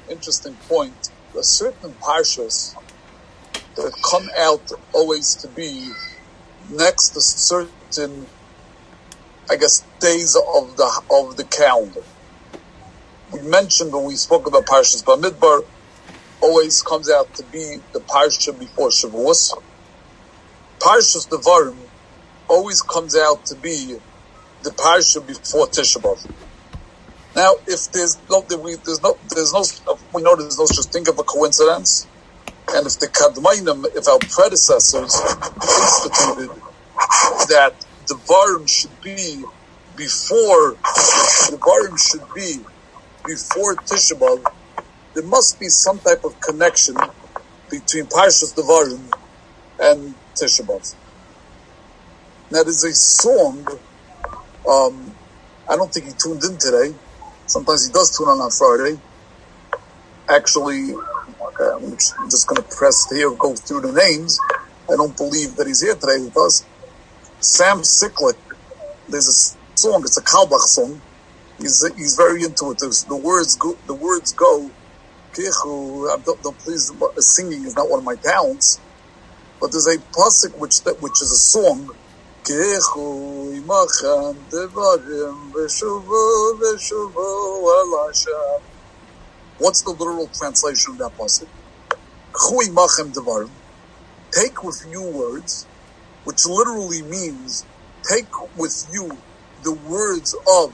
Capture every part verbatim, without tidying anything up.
interesting point. There are certain parshas that come out always to be next to certain, I guess, days of the of the calendar. We mentioned when we spoke about Parshas Bamidbar, always comes out to be the parsha before Shavuos. Parshas Devarim always comes out to be the parsha before Tisha B'Av. Now, if there's no, there's no, there's no, we know there's no such thing of a coincidence, and if the Kadmainim, if our predecessors instituted that Devarim should be before, Devarim should be before Tisha B'Av, there must be some type of connection between Parshas Devarim and Tisha B'Av. Now, there's a song, um, I don't think he tuned in today. Sometimes he does tune in on Friday. Actually, okay, I'm just going to press here, go through the names. I don't believe that he's here today with us. Sam Siklik, there's a song, it's a Kalbach song. He's he's very into it. There's, the words go, the words go, Kichu, don't, don't, please, singing is not one of my talents. But there's a pasuk which which is a song. Kichu imachem devarim v'shuvu v'shuvu el Hashem. What's the literal translation of that pasuk? Kichu imachem devarim. Take with you words, which literally means take with you the words of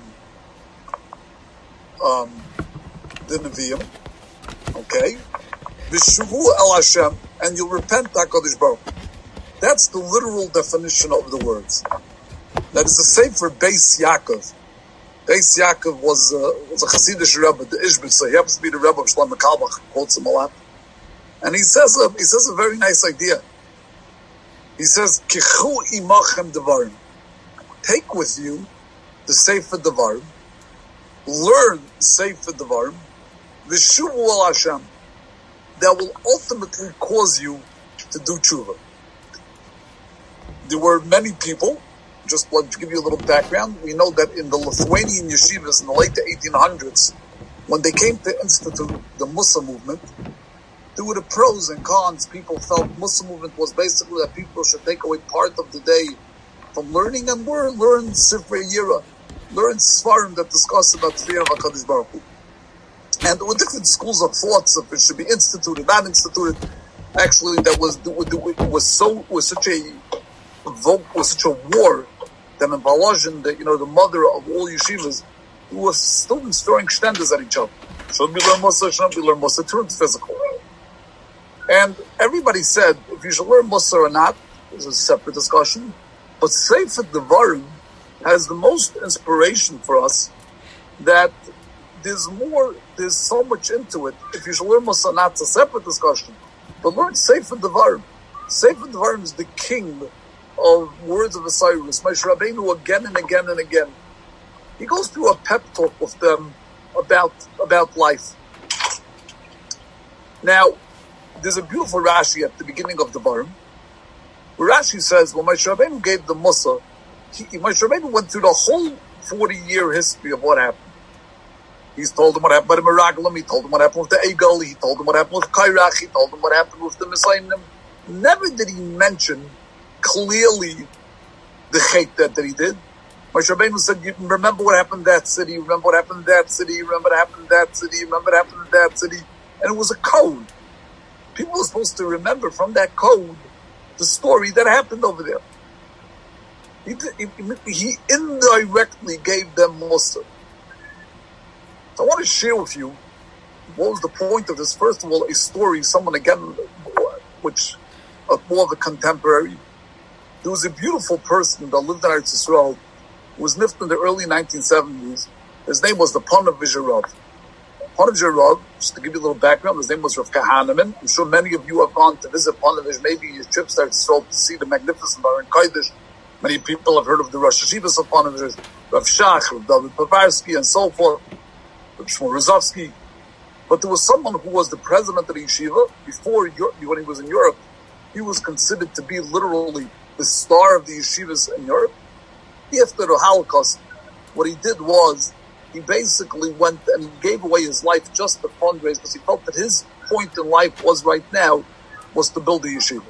um, the Nevi'im. Okay? V'shuvu el Hashem. And you'll repent to HaKadosh Baruch Hu. That's the literal definition of the words. That is the same for Beis Yaakov. Beis Yaakov was, uh, was a Hasidic Rebbe, the Ishbitzer. He happens to be the Rebbe of Shlomo Kalbach, quotes him a lot. And he says a, he says a very nice idea. He says, Kichu imachem devarim. Take with you the Sefer Devarim. Learn Sefer Devarim. V'shuvu el Hashem. That will ultimately cause you to do tshuva. There were many people, just like to give you a little background, we know that in the Lithuanian yeshivas in the late eighteen hundreds, when they came to institute the Mussar movement, there were the pros and cons. People felt Mussar movement was basically that people should take away part of the day from learning and learn, learn Sifrei Yira, learn Svarim that discuss about the fear of HaKadosh Baruch Hu. And there were different schools of thoughts if it should be instituted, not instituted. Actually, that was was so was such a was such a war that in Volozhin, that you know the mother of all yeshivas, who was students throwing shtendas at each other. Should we learn Mussar? Should we learn Mussar? Turned physical. And everybody said if you should learn Mussar or not is a separate discussion. But Sefer Devarim has the most inspiration for us that. There's more, there's so much into it. If you should learn Mussar, not, it's a separate discussion. But learn Sefer Devarim. Sefer Devarim is the king of words of Osiris. Moshe Rabbeinu again and again and again. He goes through a pep talk with them about, about life. Now, there's a beautiful Rashi at the beginning of Devarim, where Rashi says, when Moshe Rabbeinu gave the Mussar, he, Moshe Rabbeinu went through the whole forty-year history of what happened. He's told them what happened with the Meraglim, he told them what happened with the Egel, he told them what happened with Kairach, he told them what happened with the Messiah. Never did he mention clearly the chait that, that he did. Moshe Rabbeinu said, you remember what happened in that city, remember what happened in that city, remember what happened in that city, remember what happened in that city. And it was a code. People were supposed to remember from that code the story that happened over there. He, he, he indirectly gave them Mussar. So I want to share with you what was the point of this. First of all, a story, someone again, which uh, more of a contemporary. There was a beautiful person that lived in Eretz Yisrael, who was nifted in the early nineteen seventies. His name was the Ponevezher Rav. Ponevezher Rav, just to give you a little background, his name was Rav Kahaneman. I'm sure many of you have gone to visit Ponevezher, maybe your trips to Eretz Yisrael to see the magnificent Aron Kodesh. Many people have heard of the Rosh Hashivas of Ponevezher, Rav Shach, Rav David Povarsky, and so forth. Shmuel Rozovsky. But there was someone who was the president of the yeshiva before, when he was in Europe. He was considered to be literally the star of the yeshivas in Europe. After the Holocaust, what he did was he basically went and gave away his life just to fundraise because he felt that his point in life was right now was to build a yeshiva.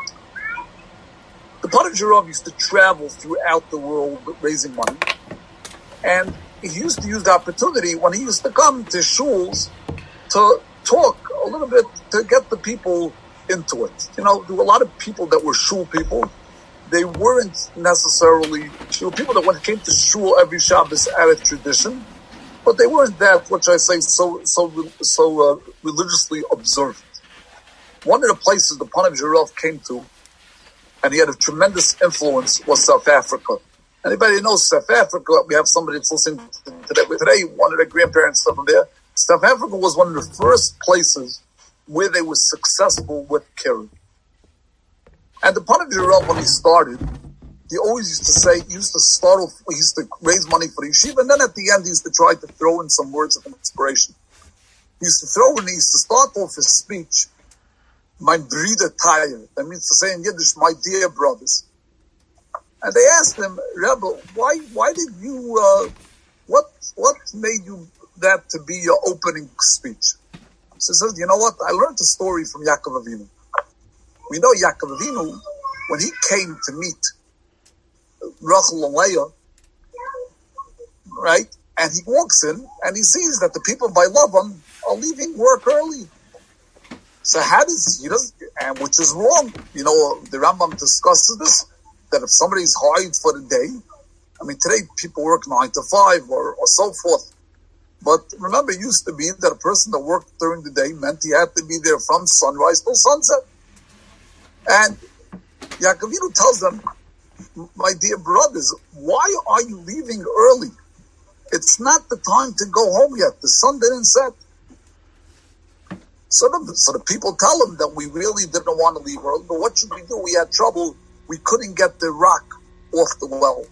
The Ponevezher Rav used to travel throughout the world raising money, and he used to use the opportunity when he used to come to shuls to talk a little bit to get the people into it. You know, there were a lot of people that were shul people. They weren't necessarily, you know, people that went, came to shul every Shabbos out of tradition, but they weren't that, what should I say, so so so uh, religiously observant. One of the places the Ponevezher Rav came to, and he had a tremendous influence, was South Africa. Anybody who knows South Africa, we have somebody that's listening today, today one of their grandparents from there. South Africa was one of the first places where they were successful with Keren. And the Ponevezher Rav, when he started, he always used to say, he used to start off, he used to raise money for the yeshiva, and then at the end he used to try to throw in some words of inspiration. He used to throw in, he used to start off his speech, mein Brüder Taya. That means to say in Yiddish, my dear brothers. And they asked him, Rebbe, why, why did you, uh, what, what made you that to be your opening speech? So he says, you know what? I learned a story from Yaakov Avinu. We know Yaakov Avinu, when he came to meet Rachel and Leah, right? And he walks in and he sees that the people by Lavan are leaving work early. So how does he does, and which is wrong? You know, the Rambam discusses this, that if somebody's hired for the day, I mean, today people work nine to five or, or so forth. But remember, it used to be that a person that worked during the day meant he had to be there from sunrise till sunset. And Yaakov Avinu tells them, my dear brothers, why are you leaving early? It's not the time to go home yet. The sun didn't set. So the, so the people tell him that we really didn't want to leave early, but what should we do? We had trouble. We couldn't get the rock off the well.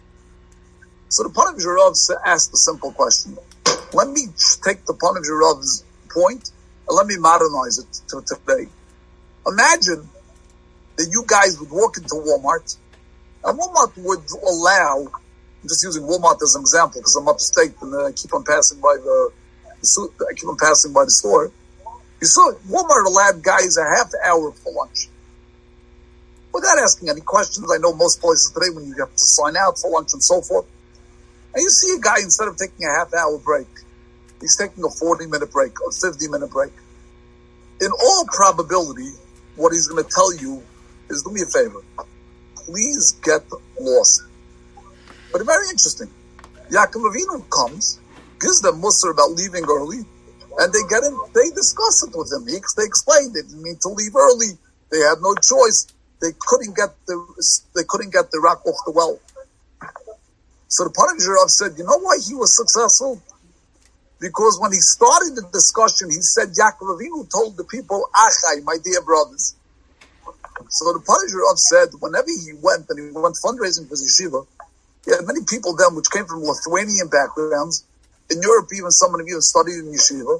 So the Ponevezher Rav asked a simple question. Let me take the Ponevezher Rav's point and let me modernize it to today. Imagine that you guys would walk into Walmart, and Walmart would allow, I'm just using Walmart as an example because I'm upstate and I keep on passing by the, I keep on passing by the store. You saw Walmart allowed guys a half hour for lunch. Without asking any questions, I know most places today when you have to sign out for lunch and so forth. And you see a guy, instead of taking a half hour break, he's taking a forty minute break, a fifty minute break. In all probability, what he's going to tell you is, do me a favor, please get lost. But it's very interesting. Yaakov Avinu comes, gives them mussar about leaving early, and they get in, they discuss it with him. He, they explained they didn't need to leave early. They had no choice. They couldn't get the, they couldn't get the rock off the well. So the Ponevezher Rav said, you know why he was successful? Because when he started the discussion, he said, Yaakov Avinu told the people, Achai, my dear brothers. So the Ponevezher Rav said, whenever he went, and he went fundraising for his yeshiva, he had many people then which came from Lithuanian backgrounds. In Europe, even some of them studied in yeshiva.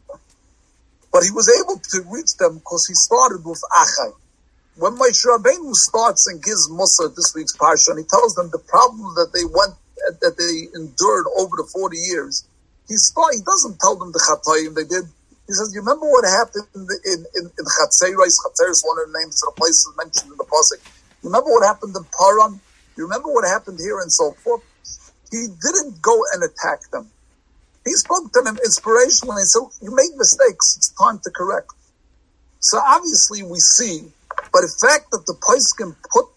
But he was able to reach them because he started with Achai. When Moshe Rabbeinu starts and gives Musa this week's parsha, and he tells them the problem that they went, that they endured over the forty years, he start, he doesn't tell them the Chatayim they did. He says, you remember what happened in in in, in Chatzeris? Chatzeris, one of the names of the places mentioned in the pasuk. You remember what happened in Paran? You remember what happened here and so forth? He didn't go and attack them. He spoke to them inspirationally and said, you made mistakes. It's time to correct. So obviously we see, but the fact that the Poskim put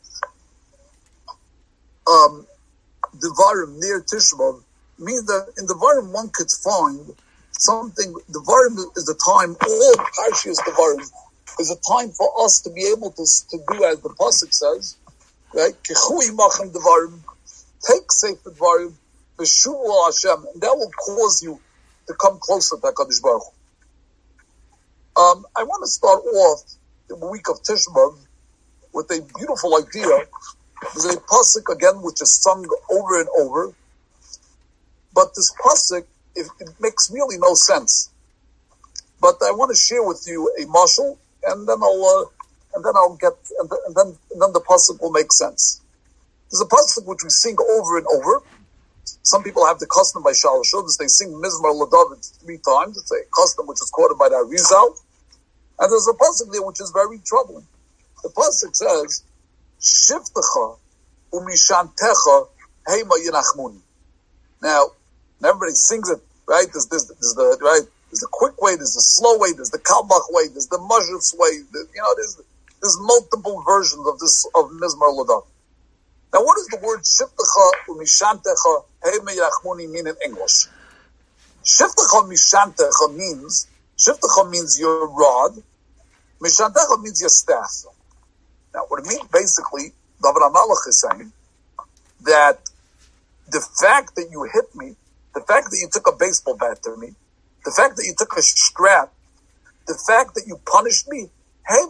um, Devarim near Tisha B'Av means that in Devarim one could find something. Devarim is the time, all Parshias Devarim is a time for us to be able to, to do as the Pasuk says, right? Kechui machem Devarim, take Sefer Devarim, B'shuvu Hashem, and that will cause you to come closer to HaKadosh Baruch Hu. Um, I want to start off the week of Tisha B'Av with a beautiful idea. There's a pasuk again which is sung over and over, but this pasuk it, it makes really no sense. But I want to share with you a mashal, and then I'll uh, and then I'll get and, th- and then and then the pasuk will make sense. There's a pasuk which we sing over and over, Some people have the custom by Shalosh Shudas, they sing Mizmar LaDavid three times. It's a custom which is quoted by the Arizal. And there's a pasuk there which is very troubling. The pasuk says, Shiftecha umishantecha heima yinachmuni. Now, everybody sings it, right? There's, there's, there's the right. There's the quick way. There's the slow way. There's the kalbach way. There's the mashutz way. The, you know, there's there's multiple versions of this of Mizmar LaDavid. Now, what does the word Shiftecha umishantecha heima yinachmuni mean in English? Shiftecha mishantecha means Shiftecha means your rod. Mishantecha means your staff. Now, what it means basically, David HaMelech is saying that the fact that you hit me, the fact that you took a baseball bat to me, the fact that you took a strap, the fact that you punished me, hey,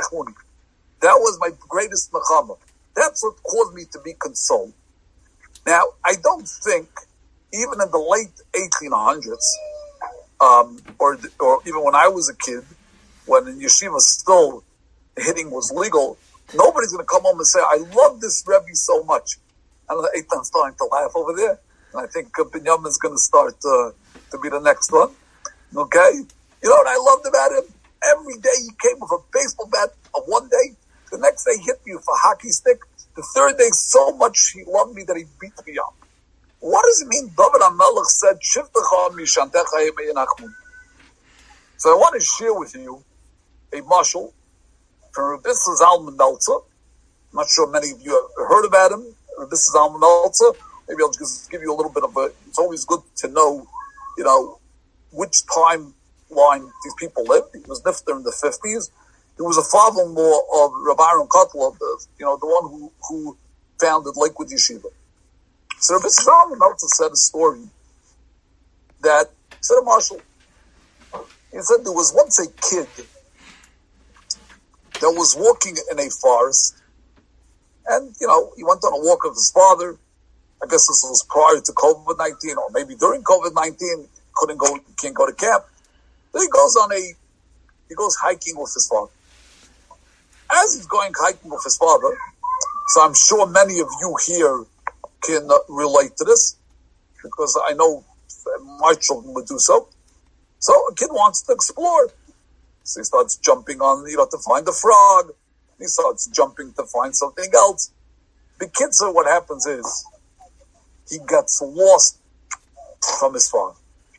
that was my greatest mechama. That's what caused me to be consoled. Now, I don't think, even in the late eighteen hundreds, um, or or even when I was a kid, when in yeshiva still hitting was legal, nobody's going to come home and say, I love this Rebbe so much. I know Eitan's starting to laugh over there. And I think uh, Binyamin's going to start uh, to be the next one. Okay? You know what I loved about him? Every day he came with a baseball bat of one day. The next day he hit me with a hockey stick. The third day, so much he loved me that he beat me up. What does it mean? David HaMelech said, Shiftecha mishantecha heima yinachmuni. So I want to share with you a mashal from Rabbi Zalman Meltzer. I'm not sure many of you have heard about him. Rabbi Zalman Meltzer. Maybe I'll just give you a little bit of a, it's always good to know, you know, which timeline these people lived. He was nifter in the fifties. He was a father-in-law of Rabbi Aaron Kotler, the, you know, the one who, who founded Lakewood Yeshiva. So Rabbi Zalman Meltzer said a story that, he said a marshal, he said there was once a kid that was walking in a forest, and, you know, he went on a walk with his father. I guess this was prior to COVID nineteen, or maybe during COVID nineteen, couldn't go, can't go to camp. Then he goes on a, he goes hiking with his father. As he's going hiking with his father, so I'm sure many of you here can uh, relate to this, because I know my children would do so. So a kid wants to explore. So he starts jumping on, you know, to find a frog. He starts jumping to find something else. The kid, so what happens is, he gets lost from his father.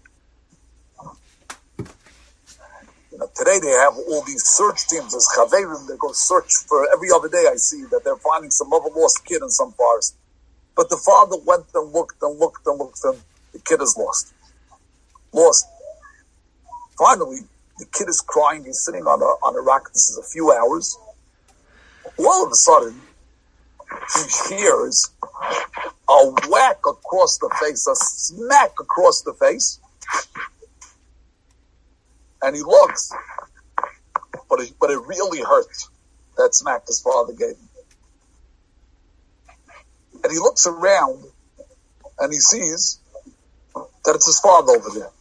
You know, today they have all these search teams. There's chaverim, they go search for every other day. I see that they're finding some other lost kid in some forest. But the father went and looked and looked and looked, and the kid is lost. Lost. Finally, the kid is crying. He's sitting on a on a rock. This is a few hours. All of a sudden, he hears a whack across the face, a smack across the face. And he looks, but it, but it really hurt, that smack his father gave him. And he looks around, and he sees that it's his father over there.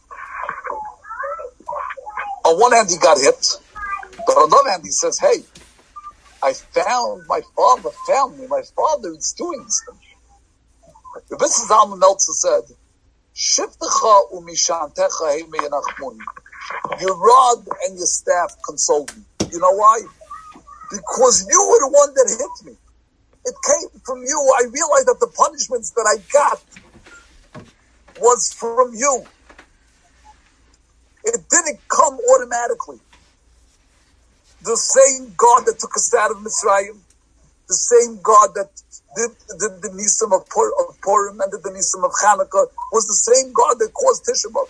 On one hand, he got hit, but on the other hand, he says, hey, I found, my father found me. My father is doing this thing. Rabbi Zalman Meltzer said, Shiftecha umishantecha heima yinachmuni. Your rod and your staff consoled me. You know why? Because you were the one that hit me. It came from you. I realized that the punishments that I got was from you. It didn't come automatically. The same God that took us out of Mitzrayim, the same God that did, did the Nisim of, Pur, of Purim and did the Nisim of Chanukah, was the same God that caused Tisha B'Av.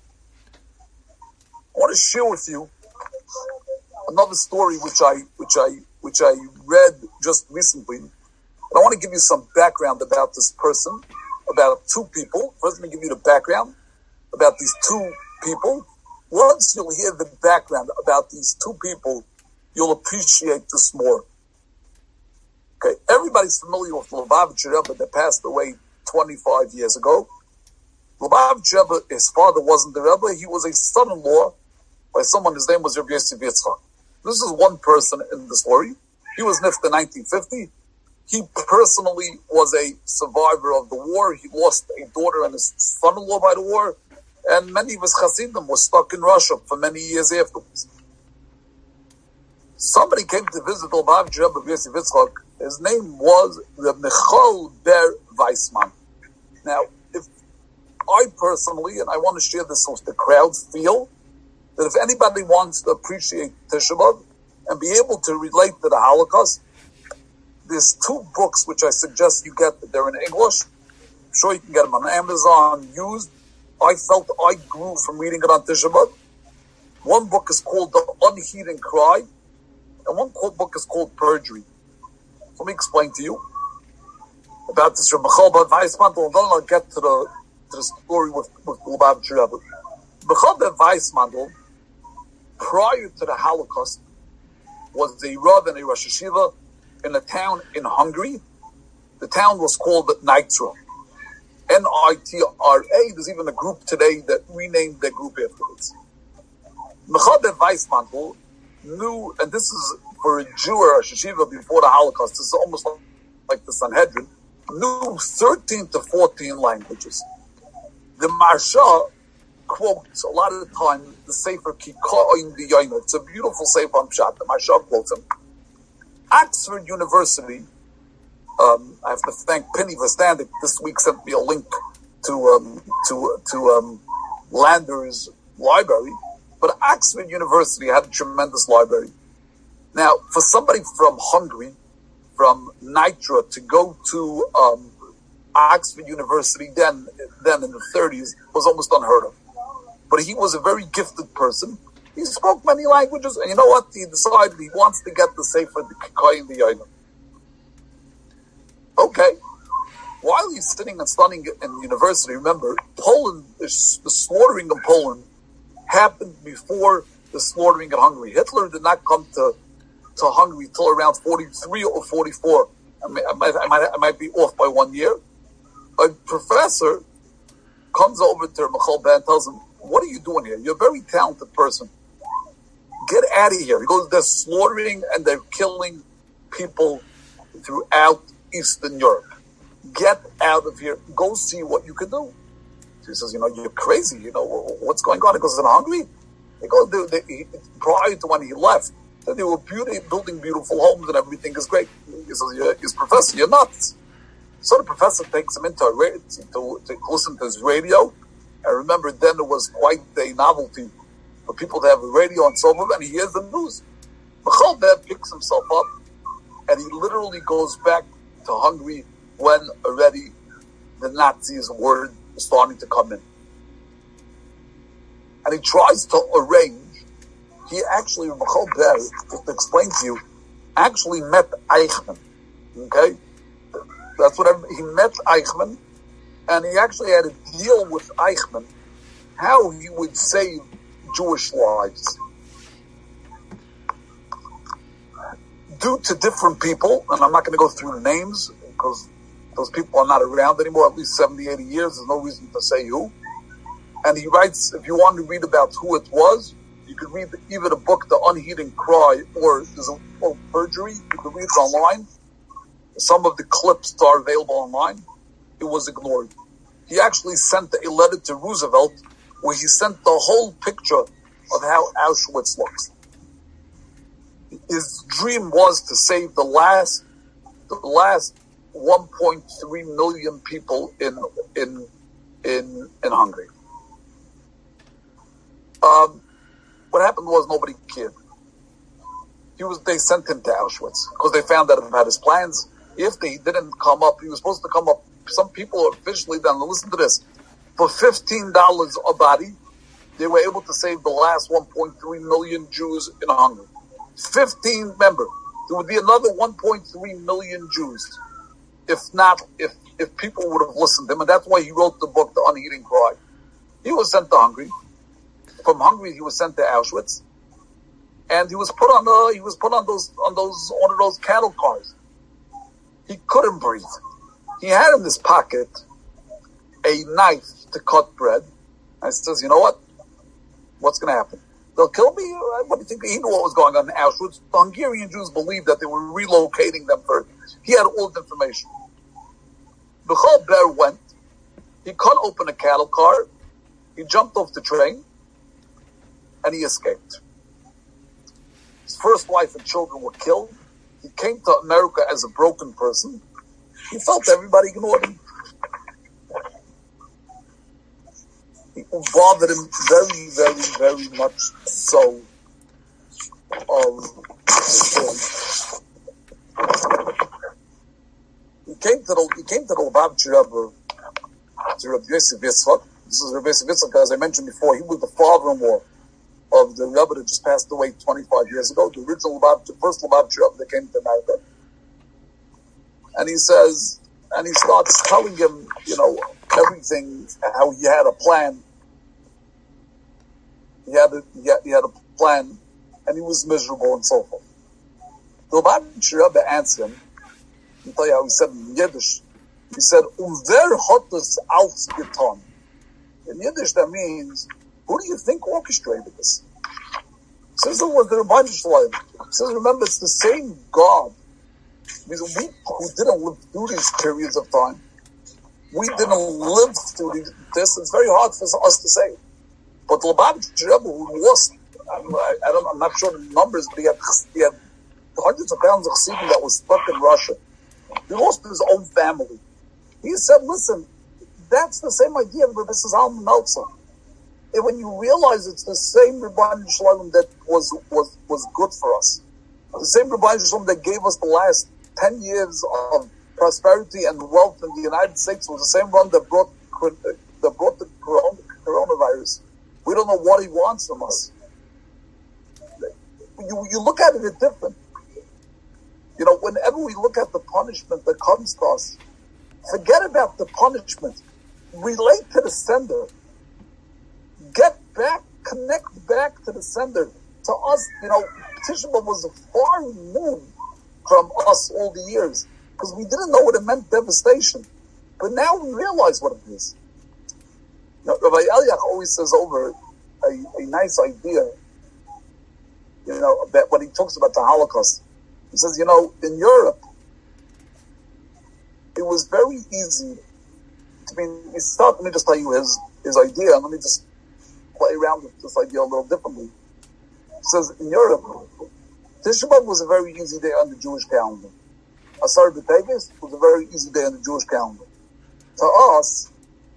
I want to share with you another story which I which I which I read just recently. But I want to give you some background about this person, about two people. First, let me give you the background about these two people. Once you'll hear the background about these two people, you'll appreciate this more. Okay, everybody's familiar with Lubavitcher Rebbe that passed away twenty-five years ago. Lubavitcher Rebbe, his father wasn't the Rebbe, he was a son-in-law by someone, his name was Rabbi Yosef Yitzchak. This is one person in the story. He was nifta in nineteen fifty. He personally was a survivor of the war. He lost a daughter and his son-in-law by the war. And many of his Hasidim were stuck in Russia for many years afterwards. Somebody came to visit the Lubavitcher Rebbe of Yosef Yitzchak. His name was Reb Michal Ber Weissman. Now, if I personally, and I want to share this with the crowd, feel that if anybody wants to appreciate Tisha B'Av and be able to relate to the Holocaust, there's two books which I suggest you get. They're in English. I'm sure you can get them on Amazon, used. I felt I grew from reading it on Tisha B'Av. One book is called The Unheeding Cry, and one book is called Perjury. Let me explain to you about this Reb Michal Ber Weissman, and then I'll get to the, to the story with, with the Lubavitcher Rebbe. Michal Ber Weissman, prior to the Holocaust, was a Rav and a Rosh Hashiva in a town in Hungary. The town was called Nitra. N I T R A. There's even a group today that renamed their group afterwards. Michal Ber Weissman knew, and this is for a Jew or a Yeshiva before the Holocaust, this is almost like the Sanhedrin, knew thirteen to fourteen languages. The Marsha quotes a lot of the time the Sefer Ki Ka'in V'Yomer. It's a beautiful Sefer on Pshat. The Marsha quotes him. Oxford University, um, I have to thank Penny Verstandig, this week sent me a link to um, to to um, Lander's library, but Oxford University had a tremendous library. Now, for somebody from Hungary, from Nitra, to go to um, Oxford University then, then in the thirties was almost unheard of. But he was a very gifted person. He spoke many languages, and you know what? He decided he wants to get the Sefer, the Kikay and the Yoina. Okay. While he's sitting and studying in university, remember, Poland, the slaughtering of Poland happened before the slaughtering in Hungary. Hitler did not come to, to Hungary till around forty-three or forty-four. I, may, I, might, I, might, I might be off by one year. A professor comes over to Michal Ber and tells him, "What are you doing here? You're a very talented person. Get out of here." He goes, "They're slaughtering and they're killing people throughout Eastern Europe. Get out of here. Go see what you can do." So he says, "You know, you're crazy. You know, what's going on?" He goes, "In Hungary?" He goes, they, they, prior to when he left, they were beauty, building beautiful homes and everything is great. He says, you're, he's professor, you're nuts. So the professor takes him into a radio, to, to listen to his radio. I remember then it was quite a novelty for people to have a radio on so forth, and he hears the news. Michal Ber picks himself up, and he literally goes back to Hungary when already the Nazis were starting to come in. And he tries to arrange, he actually, Michal Ber, just to explain to you, actually met Eichmann, okay? That's what I, he met Eichmann, and he actually had a deal with Eichmann how he would save Jewish lives. Due to different people, and I'm not going to go through the names because those people are not around anymore, at least seventy, eighty years, there's no reason to say who. And he writes, if you want to read about who it was, you could read either the book, The Unheeding Cry, or there's a oh, Perjury. You can read it online. Some of the clips are available online. It was ignored. He actually sent a letter to Roosevelt where he sent the whole picture of how Auschwitz looks. His dream was to save the last, the last one point three million people in in in in Hungary. Um, what happened was nobody cared. He was. They sent him to Auschwitz because they found out about his plans. If they didn't come up, he was supposed to come up. Some people officially then listen to this. For fifteen dollars a body, they were able to save the last one point three million Jews in Hungary. fifteen, remember, there would be another one point three million Jews. If not, if, if people would have listened to him. And that's why he wrote the book, The Unheeding Cry. He was sent to Hungary. From Hungary, he was sent to Auschwitz. And he was put on the, he was put on those, on those, one of those cattle cars. He couldn't breathe. He had in his pocket a knife to cut bread. And he says, you know what? What's going to happen? They'll kill me? What do you think? He knew what was going on in Auschwitz. The Hungarian Jews believed that they were relocating them further. He had all the information. Michal Ber went. He cut open a cattle car. He jumped off the train. And he escaped. His first wife and children were killed. He came to America as a broken person. He felt everybody ignored him. It bothered him very, very, very much so. Um, he came to the he came to the Lubavitcher Rebbe, to Rabbi Yosef Yitzchak. This is Rabbi Yosef Yitzchak, as I mentioned before. He was the father-in-law of the Rebbe that just passed away twenty-five years ago, the original Lubavitcher, first Lubavitcher Rebbe that came to America. And he says, and he starts telling him, you know, everything, how he had a plan. He had a, he had, he had a plan, and he was miserable and so forth. The Lubavitcher Rebbe answered him, I'll tell you how he said in Yiddish. He said, Um wer hat es alles getan? In Yiddish, that means, who do you think orchestrated this? He says it was the Rebbeinu Shalom. He says, remember, it's the same God. I mean, we who didn't live through these periods of time, we didn't live through these, this. It's very hard for us to say. But the Lubavitcher Rebbe, who lost, I'm, I, I don't, I'm not sure the numbers, but he had, he had hundreds of pounds of chassidim that was stuck in Russia. He lost his own family. He said, listen, that's the same idea of Rabbi Zalman Meltzer. And when you realize it's the same Rebbeinu Shalom that was, was, was good for us, the same Rebbeinu Shalom that gave us the last ten years of prosperity and wealth in the United States, was the same one that brought, that brought the corona, coronavirus. We don't know what he wants from us. You, you look at it different. You know, whenever we look at the punishment that comes to us, forget about the punishment. Relate to the sender. Get back, connect back to the sender. To us, you know, Tisha B'Av was far removed from us all the years because we didn't know what it meant, devastation. But now we realize what it is. You know, Rabbi Eliach always says over a, a nice idea, you know, that when he talks about the Holocaust. He says, you know, in Europe, it was very easy. I mean, he start, let me just tell you his, his idea, and let me just play around with this idea a little differently. He says, in Europe, Tisha B'Av was a very easy day on the Jewish calendar. Asar B'Teves was a very easy day on the Jewish calendar. To us,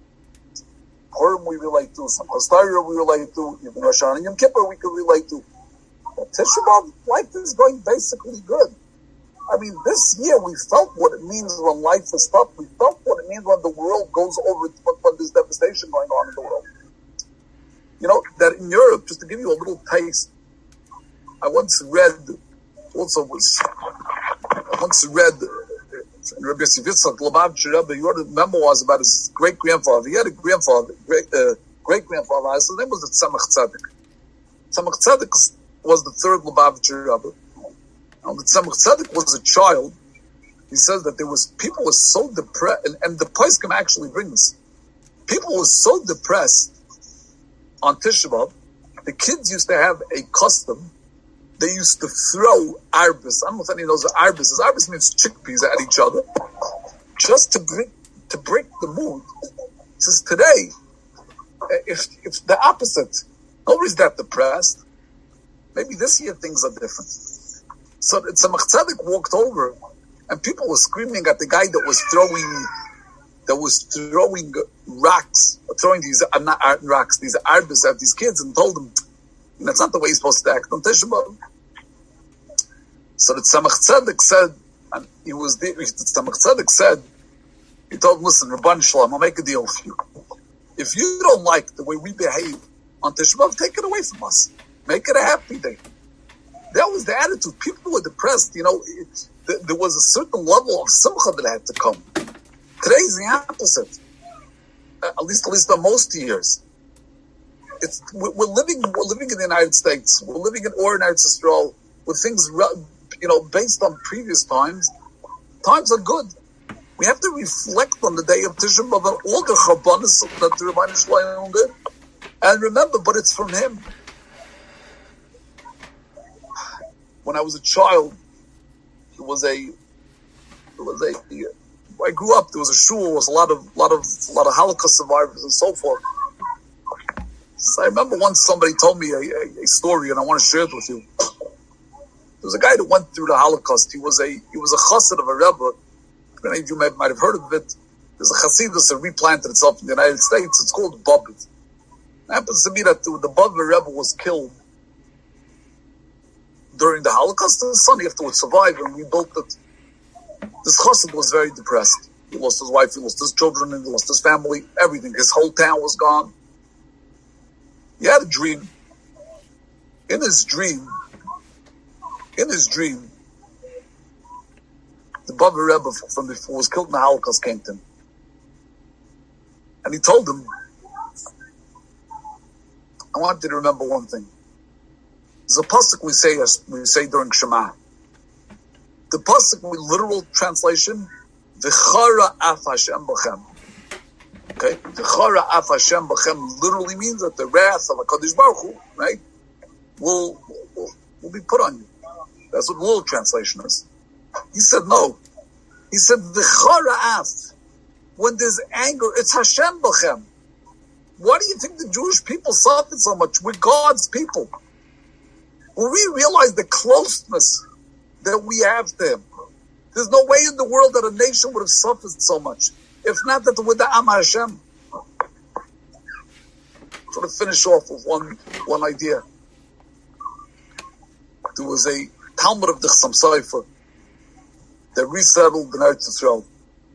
Purim we relate to, some Hastara we relate to, even Rosh Hashanah and Yom Kippur we could relate to. But Tisha B'Av, life is going basically good. I mean, this year we felt what it means when life is tough. We felt what it means when the world goes over, when there's devastation going on in the world. You know, that in Europe, just to give you a little taste, I once read, also was, I once read, in Rabbi Yosef Yitzchak, Lubavitcher Rebbe, he wrote memoirs about his great-grandfather. He had a grandfather, great, uh, great-grandfather, his name was the Tzemach Tzedek. Tzemach Tzedek was the third Lubavitcher Rebbe. Now, the Tzemach Tzedek was a child. He says that there was, people were so depressed, and, and the Poskim actually bring this. People were so depressed on Tisha B'Av, the kids used to have a custom. They used to throw arbus. I don't know if anyone knows what arbus is. Arbus means chickpeas at each other, just to break, to break the mood. He says today, if, if the opposite, nobody's that depressed. Maybe this year things are different. So Tzemach Tzedek walked over, and people were screaming at the guy that was throwing, that was throwing rocks, throwing these uh, not uh, rocks, these arbus at these kids, and told them, that's not the way you're supposed to act on Tisha B'Av. So the Tzemach Tzedek said, and he was there, the Tzemach Tzedek said, he told him, listen, Rabban Shalom, I'll make a deal with you. If you don't like the way we behave on Tisha B'Av, take it away from us. Make it a happy day. That was the attitude. People were depressed. You know, it, th- there was a certain level of simcha that had to come. Today's the opposite. Uh, at least, at least on most years. It's, we're, we're living, we're living in the United States. We're living in or in Eretz Yisrael with things, you know, based on previous times. Times are good. We have to reflect on the day of Tisha B'Av and all the Chabbanis that the Rebbeinu Shalom did. And remember, but it's from him. when I was a child, there was a, there was a, I grew up, there was a shul, there was a lot of, lot of, lot of Holocaust survivors and so forth. So I remember once somebody told me a, a, a story, and I want to share it with you. There was a guy that went through the Holocaust. He was a, he was a chassid of a rebbe. Many of you might, might have heard of it. There's a chassidus that replanted itself in the United States. It's called Bobit. It happens to be that the, the Bobit Rebbe was killed during the Holocaust, and his son afterwards survived and rebuilt it. This chassid was very depressed. He lost his wife, he lost his children, he lost his family, everything. His whole town was gone. He had a dream. In his dream, in his dream, the Bobit Rebbe from before was killed in the Holocaust came to him. And he told him, I want you to remember one thing. There's a pasuk we say we say during Shema. The pasuk, with literal translation, V'chara af Hashem b'chem. Okay, V'chara af Hashem b'chem literally means that the wrath of HaKadosh Baruch Hu, right, will, will will be put on you. That's what the literal translation is. He said no. He said V'chara af. When there's anger, it's Hashem b'chem. Why do you think the Jewish people suffered so much? We're God's people. When we realize the closeness that we have to Him, there's no way in the world that a nation would have suffered so much. If not that with the Am Hashem. I'm going to finish off with one, one idea. There was a Talmud of the Chassam Sofer that resettled in Eretz Yisrael.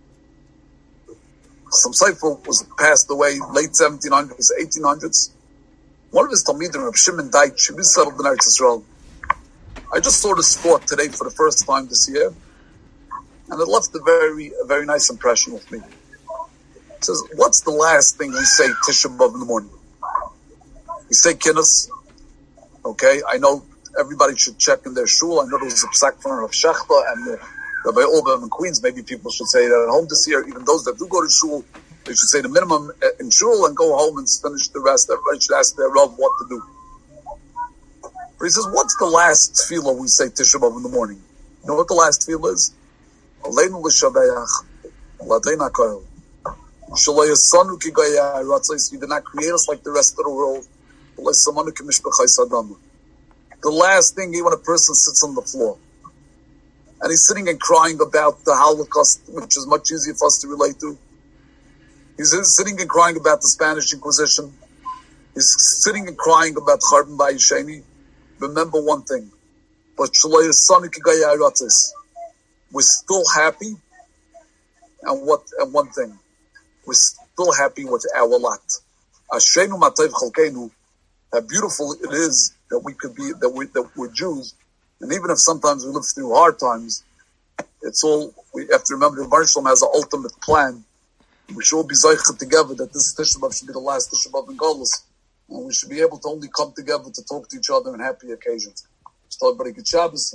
Chassam Sofer was passed away late seventeen hundreds, eighteen hundreds. One of his Talmidim, Reb Shimon Deitch, he resettled in Eretz Yisrael. I just saw this thought today for the first time this year, and it left a very, a very nice impression with me. It says, what's the last thing we say Tisha B'Av in the morning? We say Kinnis. Okay, I know everybody should check in their shul. I know there was a psak from Rav Shechta and uh, Rabbi Olbermann in Queens. Maybe people should say that at home this year. Even those that do go to shul, they should say the minimum in shul and go home and finish the rest. Everybody should ask their Rav what to do. But he says, what's the last tefillah we say Tisha B'Av in the morning? You know what the last tefillah is? Aleinu l'shabeach, l'adlein ha'koil. Shaloi yasanu ki goyei ha'ratzos. You did not create us like the rest of the world. L'samanu ki mishpachos Adam. The last thing, when a person sits on the floor, and he's sitting and crying about the Holocaust, which is much easier for us to relate to. He's sitting and crying about the Spanish Inquisition. He's sitting and crying about Charbon Bayisheni. Remember one thing. But we're still happy. And what? And one thing. We're still happy with our lot. Ashenu matayv chalkeinu. How beautiful it is that we could be, that, we, that we're Jews. And even if sometimes we live through hard times, it's all, we have to remember the Baruch Shalom has an ultimate plan. We should all be zeicha together that this Tisha B'Av should be the last Tisha B'Av in Golus. And we should be able to only come together to talk to each other on happy occasions. So everybody good Shabbos.